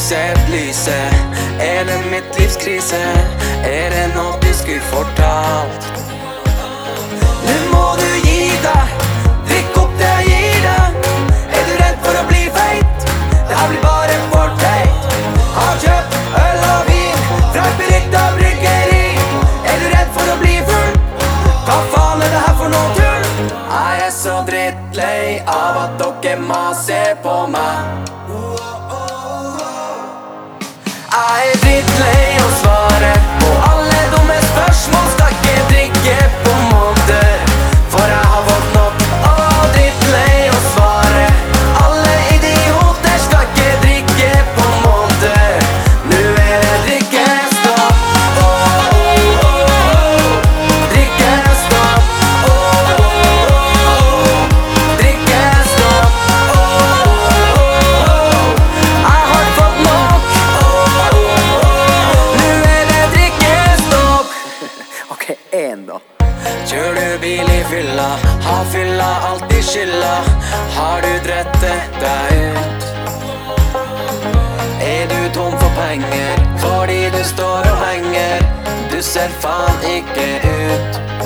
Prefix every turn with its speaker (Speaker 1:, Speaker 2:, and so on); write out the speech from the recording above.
Speaker 1: sett lyset? Er det mitt livs krise? Er det noe du skulle fortalt? Nå må du gi deg. Drikk opp det jeg gir deg. Er du redd for å bli feit? Det her blir bare for teit. Har kjøpt øl og vin fra et berykta bryggeri. Er du redd for å bli full? Hva faen er det her for noe tull? Jeg er så drittlei av at dere maser på meg. Jeg er drittlei å svare på alle dumme spørsmål. Skal ikke drikke på måneder, for jeg har fått nok. Drittlei å svare alle idioter. Skal ikke drikke på måneder. Nå er det drikkestopp. Drikkestopp. Drikkestopp. Jeg har fått nok. Nå er det drikkestopp. Ok, en da. Kjør du bil i fylla, har fylla alltid skylda. Har du drettet deg ut? Er du tom for penger fordi du står og henger? Du ser faen ikke ut.